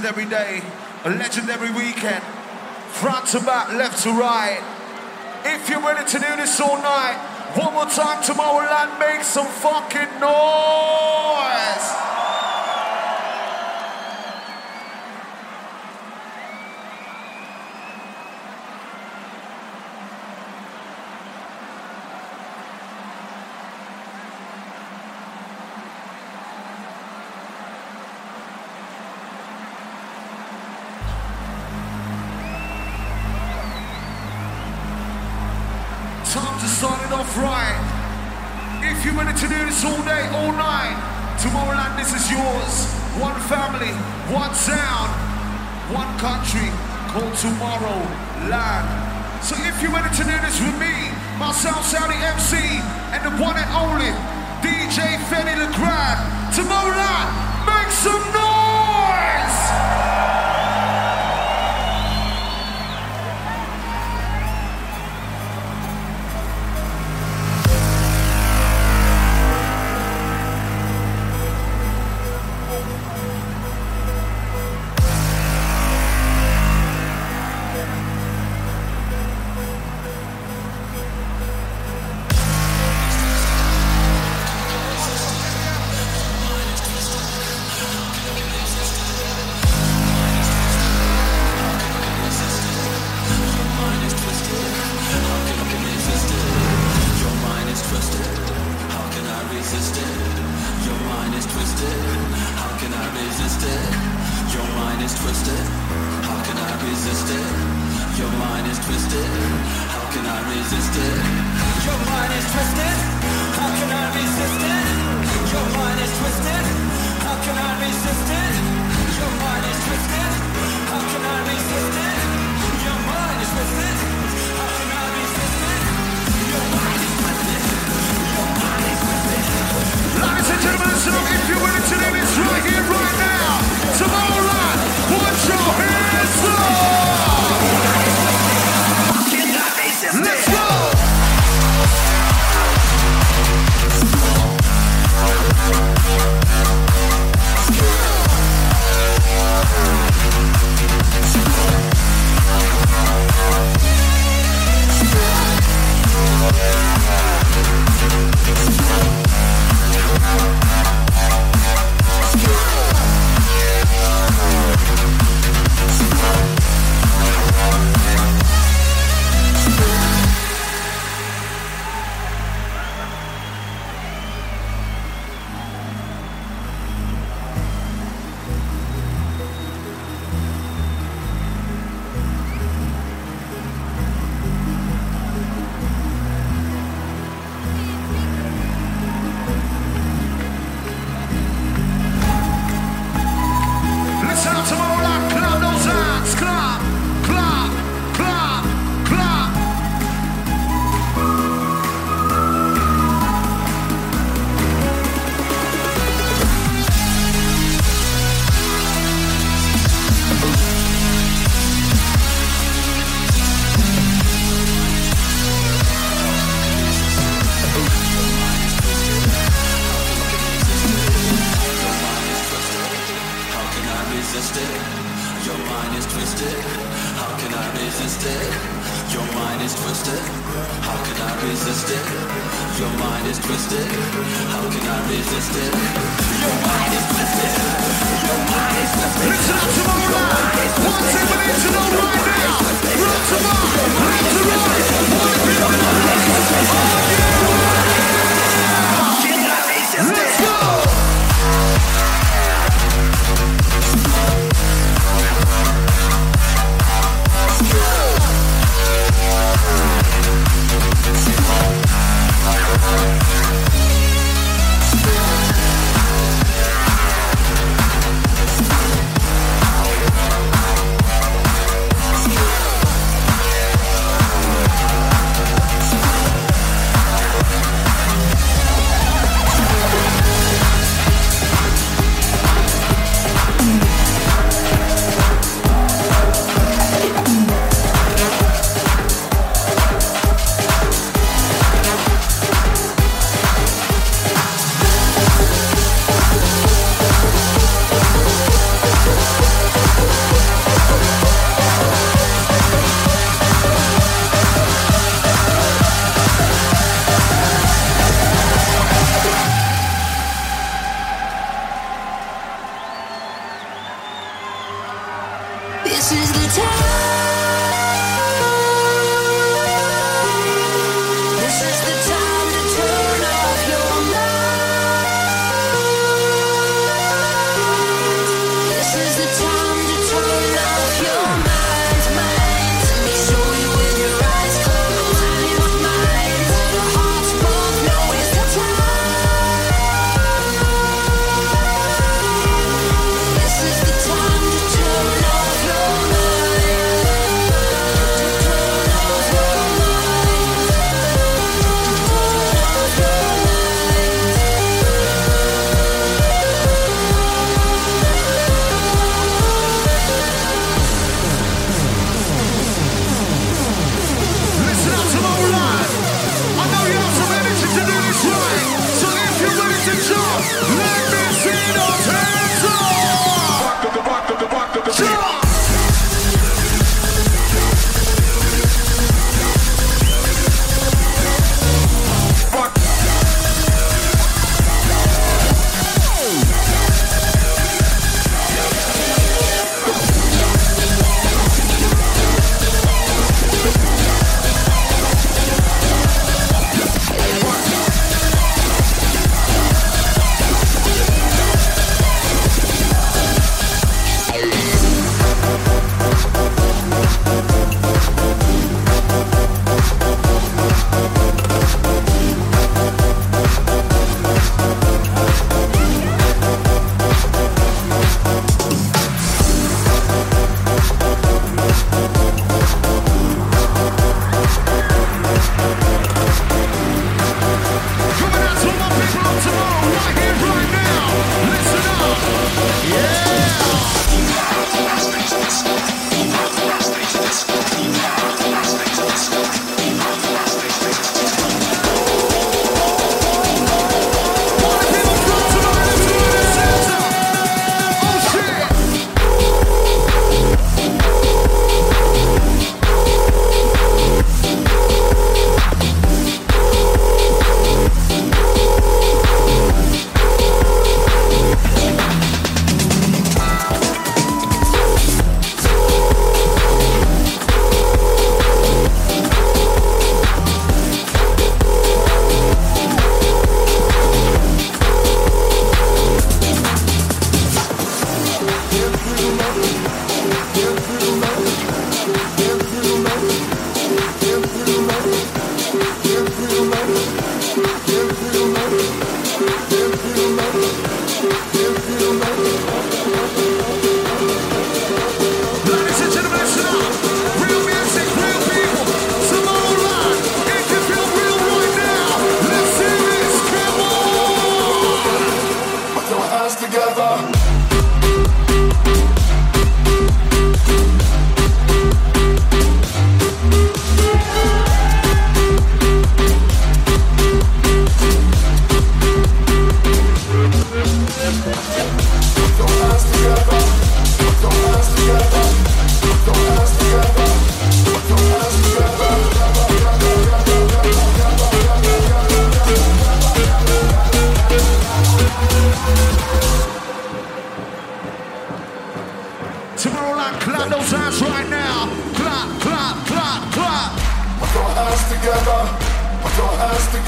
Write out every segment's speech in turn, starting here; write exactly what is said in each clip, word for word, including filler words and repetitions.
legendary day, a legendary weekend. Front to back, left to right. If you're ready to do this all night, one more time, Tomorrowland, make some fucking noise! Time to start it off right. If you're ready to do this all day, all night, Tomorrowland, this is yours. One family, one sound, one country called Tomorrowland. So if you're ready to do this with me, myself, Saudi M C, and the one and only D J Feddy LeGrand, Tomorrowland, make some noise!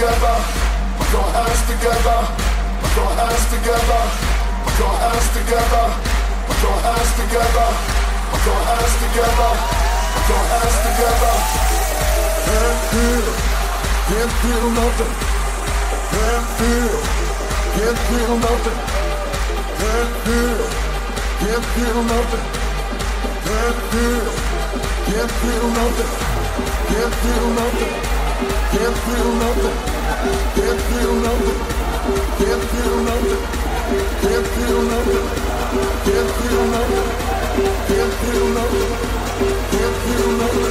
together, put your hands together, put your hands together, put your hands together, put your hands together, put your hands together, put your hands together. Can't feel, can't feel nothing. Can't feel, can't feel nothing. Can't feel, can't feel nothing. Can't feel, can't feel nothing. Can't feel nothing. Can't feel nothing. Can't feel nothing. Can't feel nothing. Can't feel nothing. Can't feel nothing. Can't feel nothing. Can't feel nothing.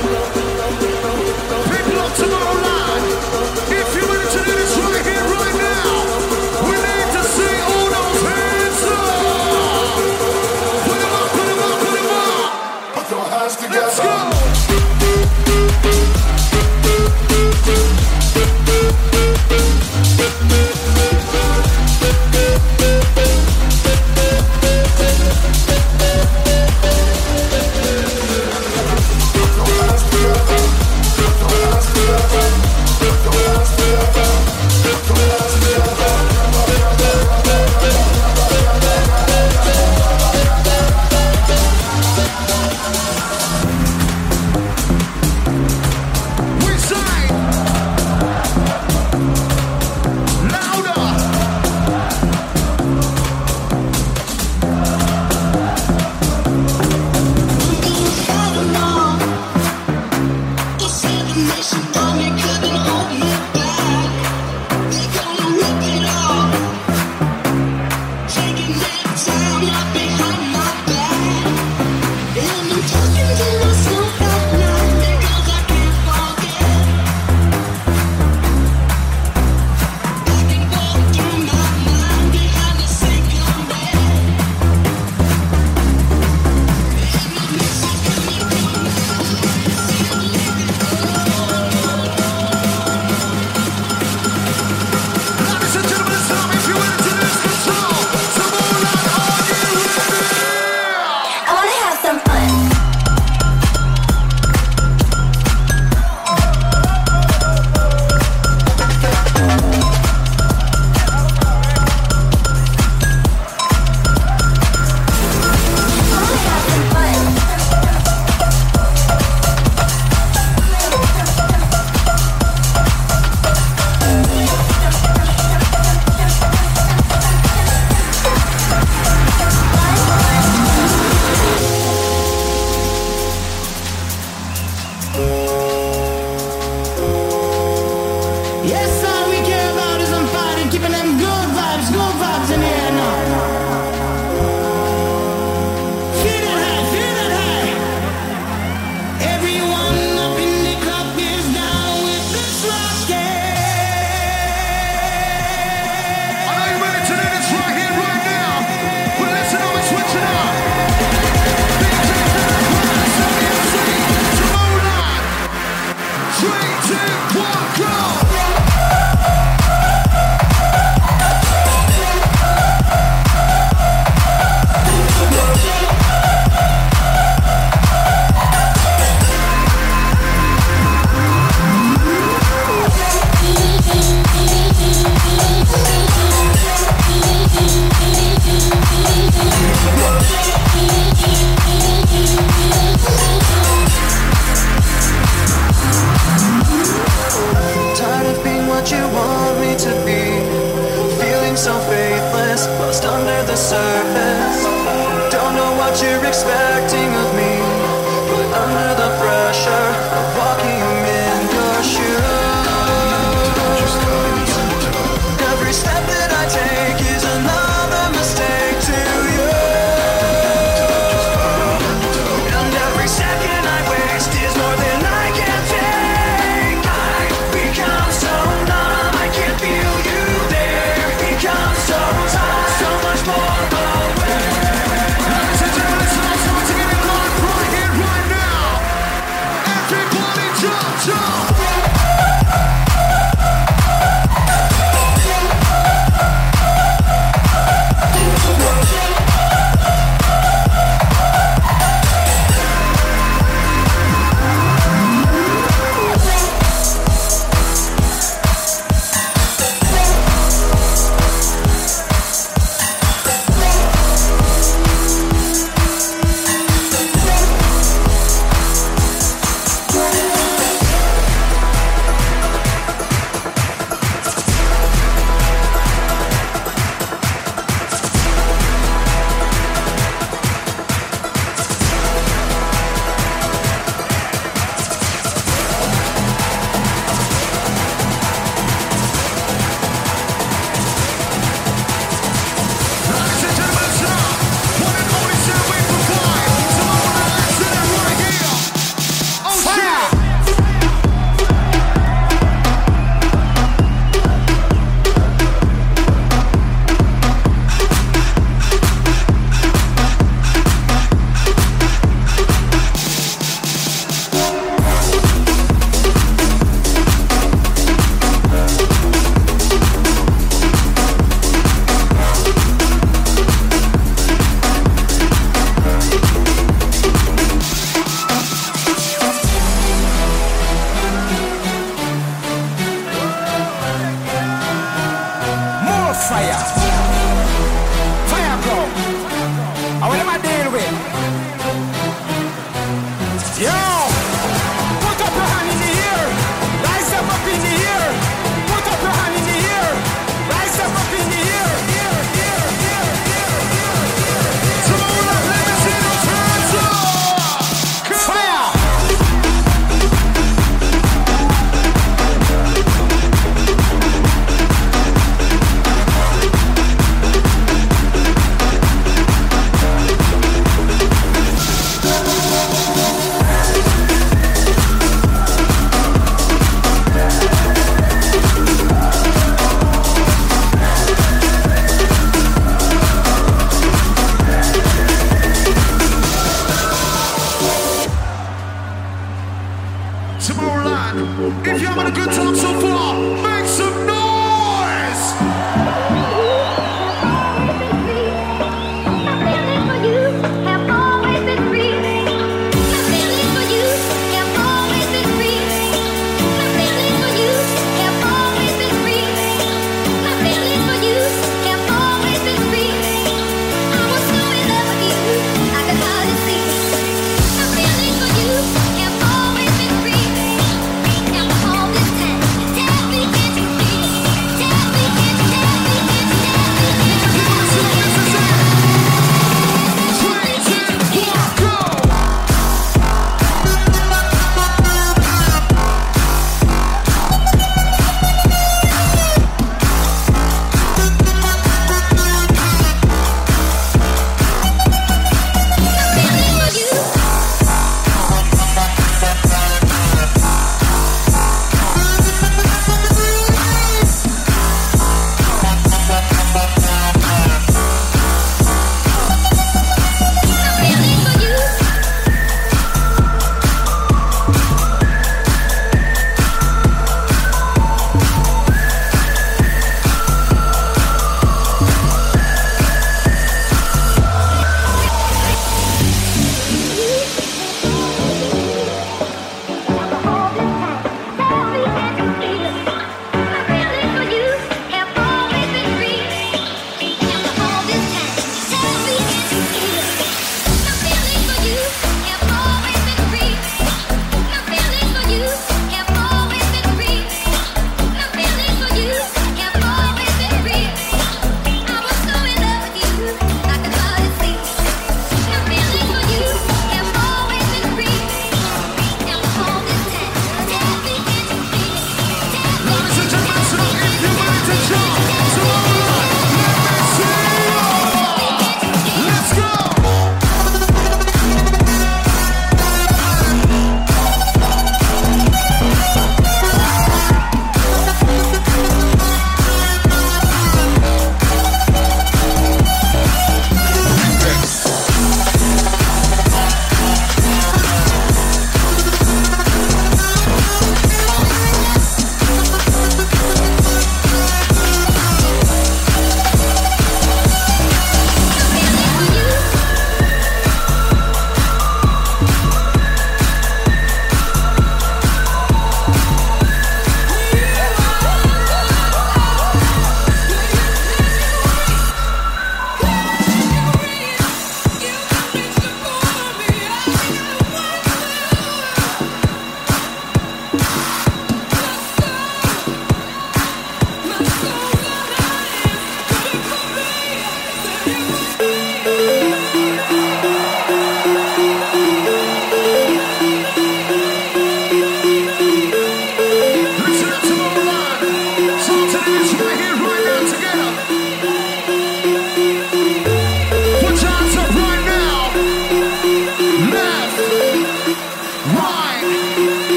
People of Tomorrowland, if you're ready to do this right here, right now, we need to see all those hands up. Put them up, put them up, put them up. Put your hands together. Let's go. So much more away.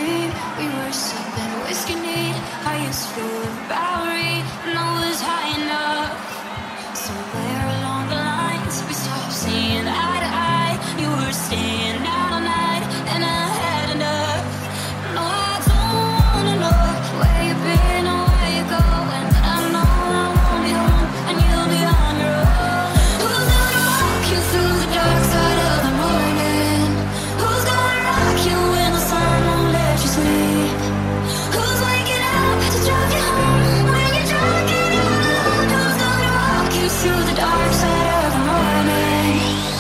sleep. We were sipping whiskey neat. I used to feel the Bowery, and I was high enough. Somewhere along the lines, we stopped seeing eye to eye. You were staying out all night, and I had enough. No, I don't wanna know where you've been or where you're going. I know I won't be home, and you'll be on your own. Who's gonna walk you through the dark side of the morning? Who's gonna rock you when the sun won't let you sleep? Who's waking up to drive you home when you're drunk and you're alone? Who's gonna walk you through the dark side of the morning?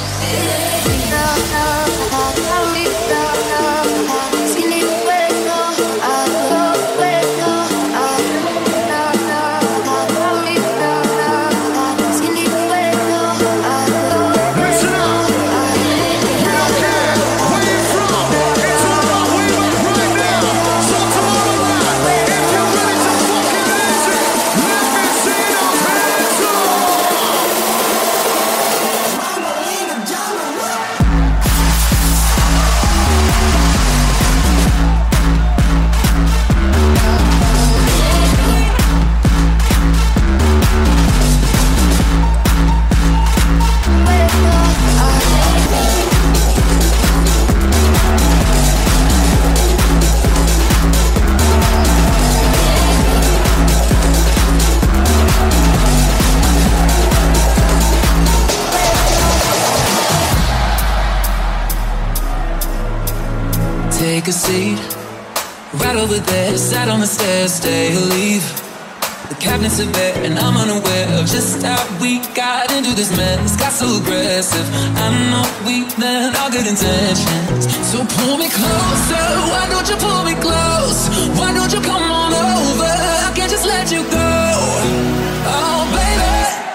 Take a seat, right over there. Sat on the stairs, stay or leave. The cabinets are bare, and I'm unaware of just how we got into this mess. Got so aggressive. I know we meant all good intentions. So pull me closer. Why don't you pull me close? Why don't you come on over? I can't just let you go. Oh, baby,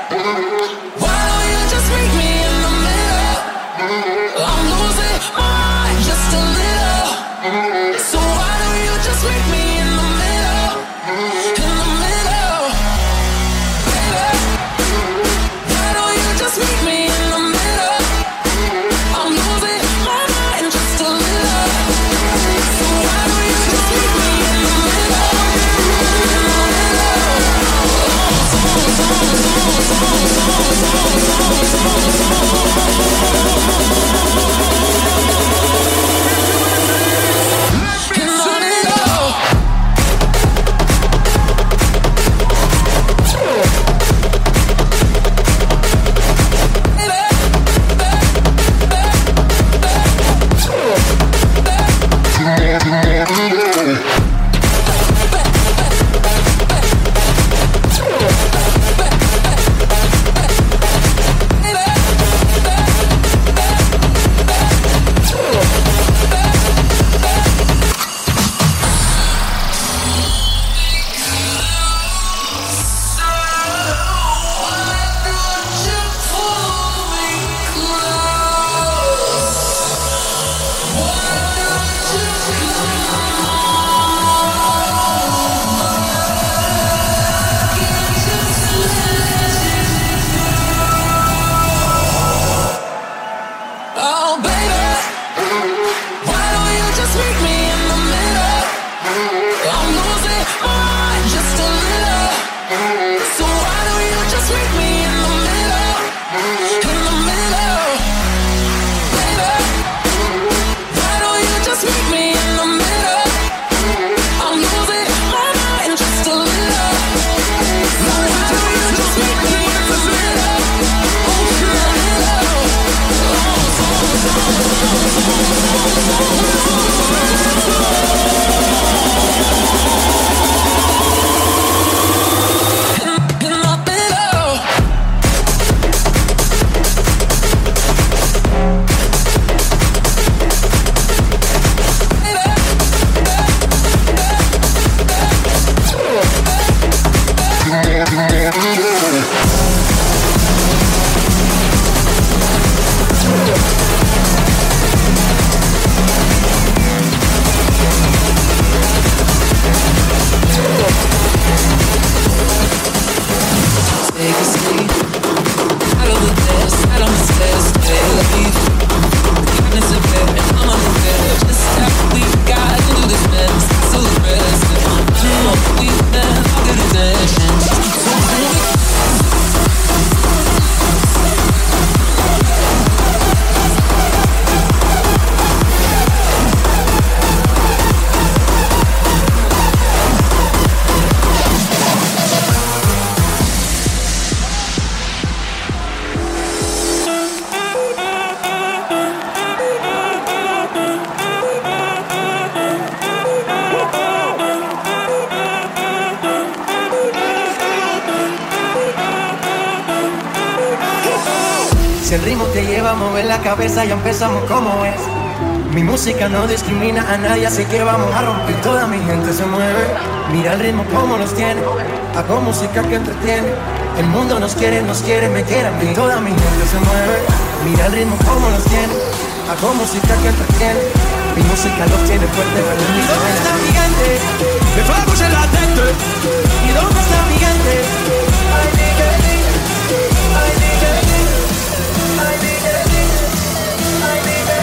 why don't you just meet me in the middle? I'm losing my mind just a little. So why don't you just meet me in the middle? In the middle, baby. Why don't you just meet me in the middle? I'm losing my mind just a little. So why don't you just meet me in the middle? In the middle. Si el ritmo te lleva a mover la cabeza, ya empezamos como es. Mi música no discrimina a nadie, así que vamos a romper. Toda mi gente se mueve, mira el ritmo como nos tiene. Hago música que entretiene. El mundo nos quiere, nos quiere, me quiere a mí. Toda mi gente se mueve, mira el ritmo como nos tiene. Hago música que entretiene. Mi música los tiene fuerte, pero mi ¿dónde está mi gente? Me fue a bouger la tête. ¿Y dónde está mi gente? Ay, nigga, ay, nigga, ay, nigga, ay, nigga.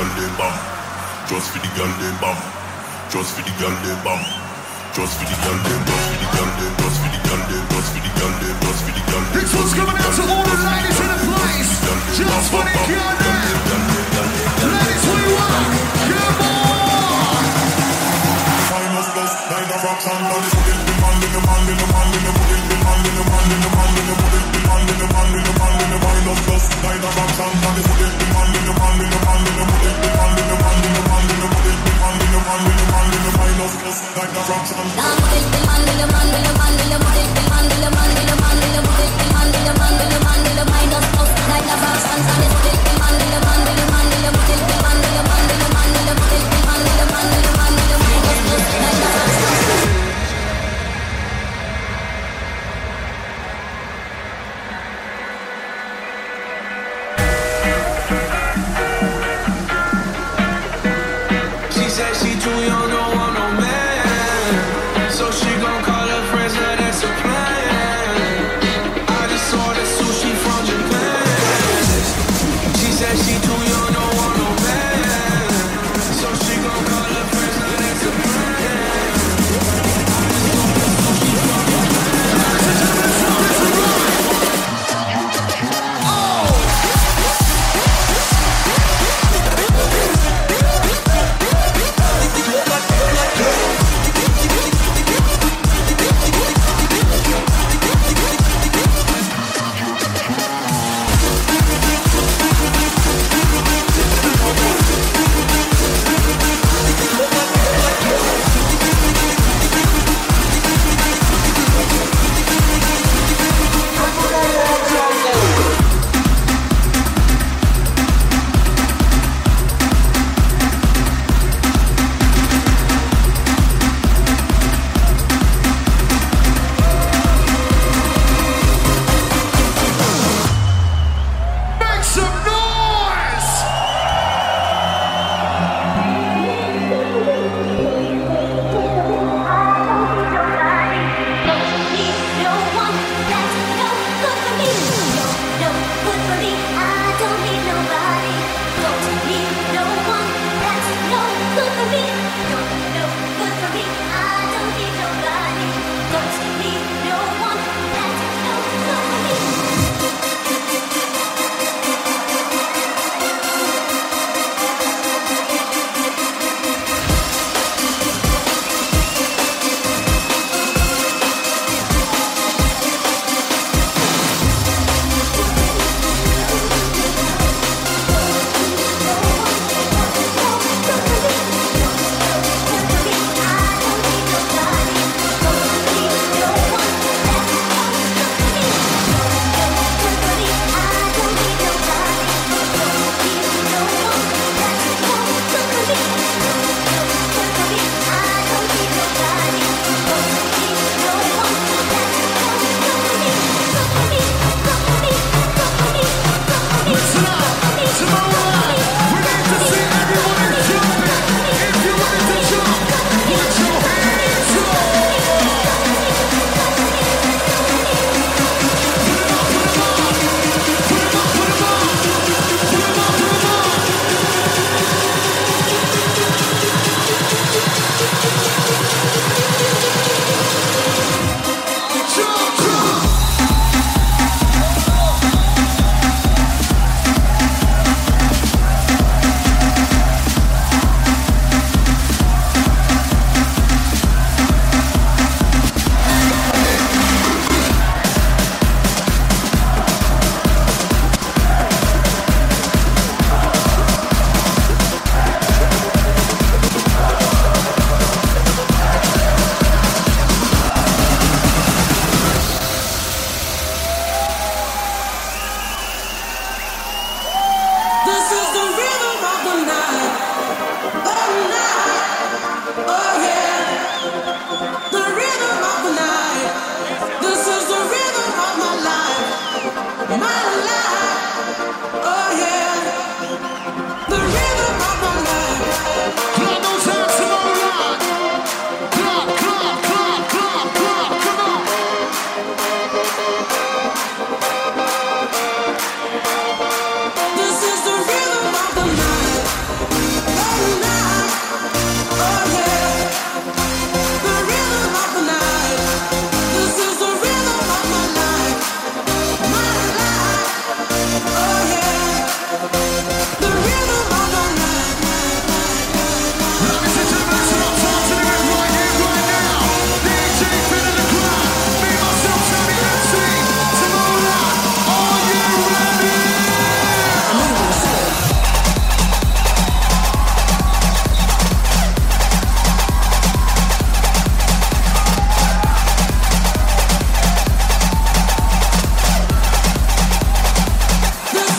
girl them bam. Just for the girl them bam. Just for the girl them bam. Just for the girl them, just for the girl them, just for the girl them, just for the girl them, just for the girl them. This one's coming out to all the ladies in the place. Just for the girl them. Ladies, what you want? Come on! Minus plus, nine of action, now this put it in man, in the man, in the man, in the put it in man, in the man, in the man, in the put it in man, in the man, in the man, in the minus plus, nine of action, now this put it in man, in the man, in the man, in the put it in man, in the man, in the man, in the put it in man, in the man, in the man, in the minus plus, nine of action. Now put it in man, in the man, in the man, in the put it in man, in the man, in the man, in the put it in man, in the man, in the man, in the minus plus, nine of action, now this put it in man, in the man, in the man, in the put it in man, in the man, in the man, in the put it in man, in the man, in the man, in the minus plus, nine of action.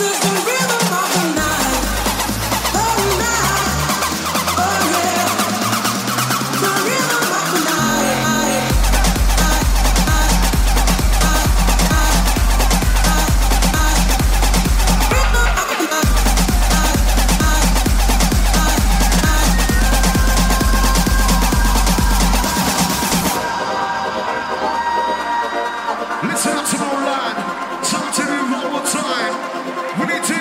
Listen up to Moreland. Time to move one more time. We need to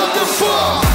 What the fuck?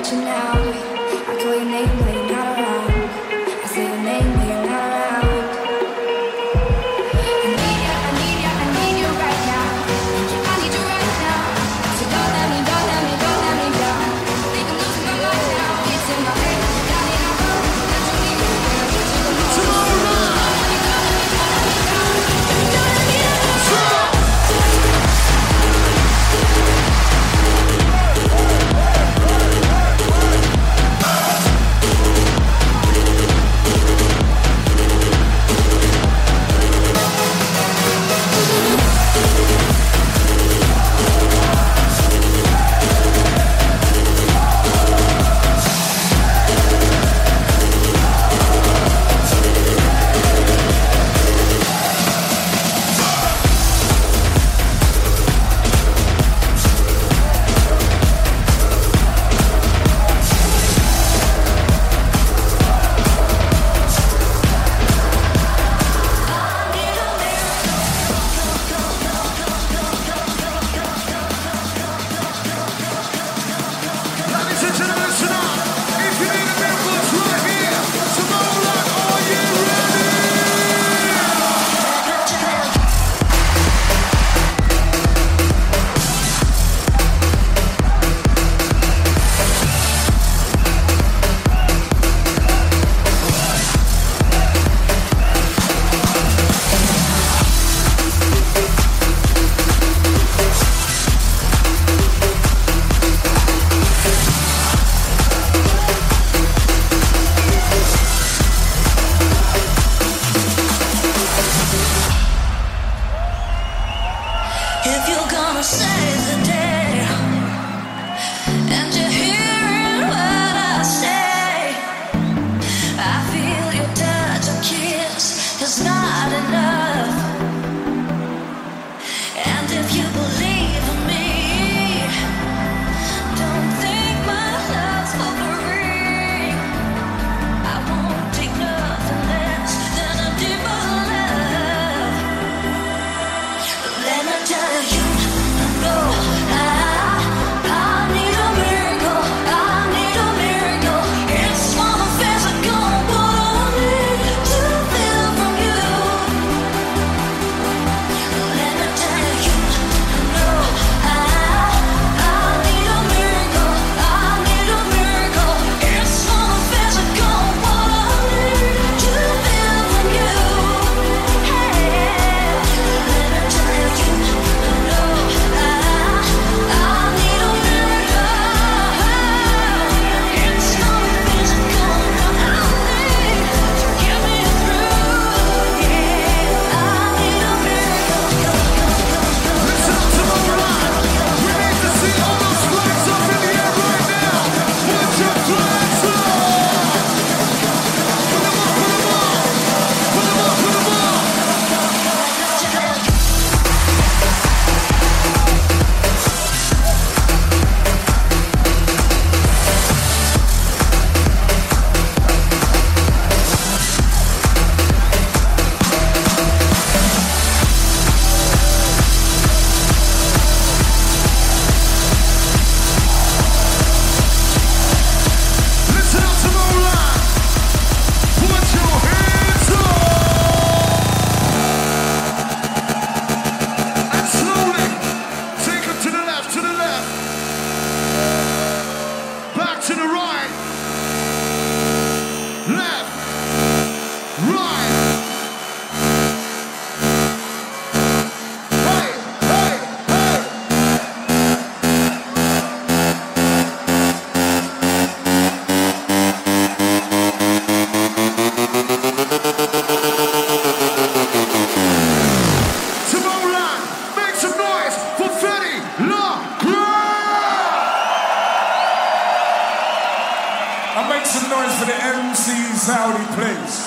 reaching out. I call your name, but you're not around. I say your name, but you're not around. I need ya, I need ya, I need you right now. I need you right now. So don't let me, don't let me, don't let me down. Think I'm losing my mind now. It's in my head, got me now. That you need me, when I get you alone. Make some noise for the M C Saudi place.